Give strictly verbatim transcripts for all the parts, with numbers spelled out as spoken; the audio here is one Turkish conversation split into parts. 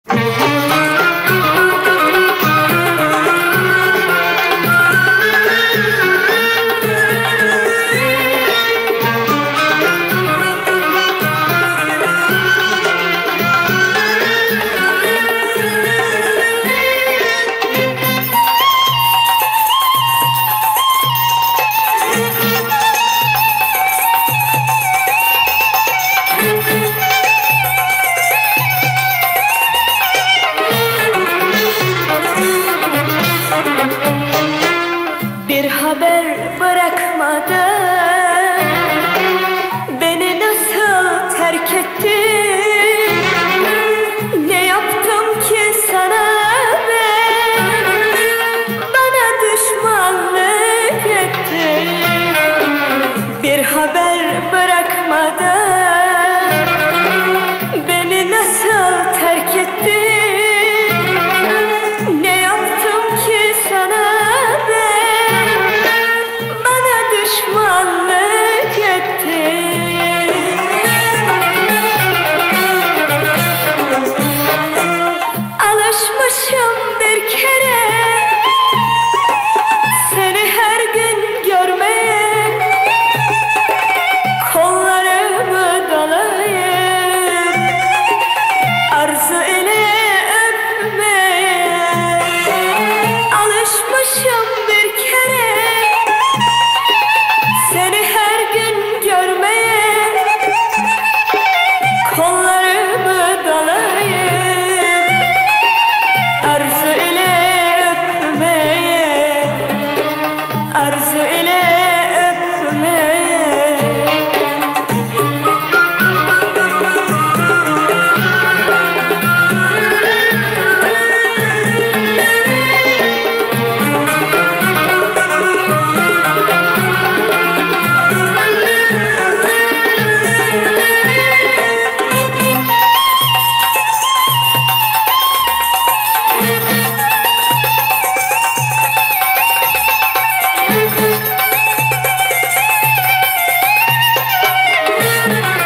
Bir haber bırakmadı, beni nasıl terk ettin? Ne yaptım ki sana ben? Bana düşmanlık ettin. Bir haber bırakmadı, beni nasıl terk ettin? Ne yaptım ki sana ben? Bana düşmanlık ettin. Alışmışım bir kere seni her gün görmeye, kollarımı dolayıp arzu ile öpmeye. Alışmışım bir kere seni her gün görmeye, kollarımı dolayıp arzu ile öpmeye, arzu ile öpmeye.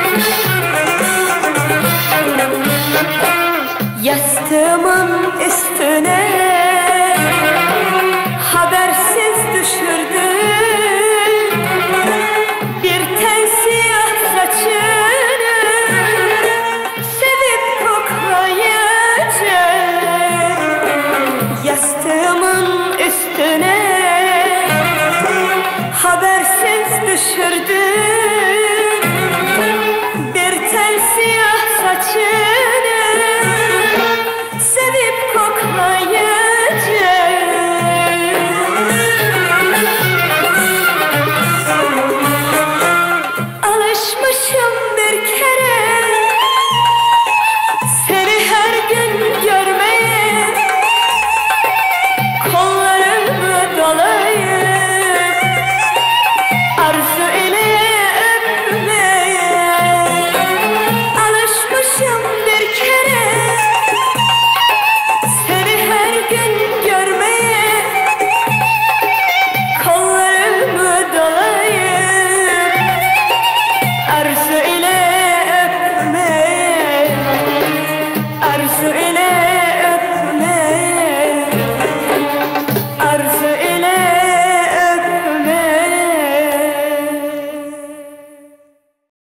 Yastığımın üstü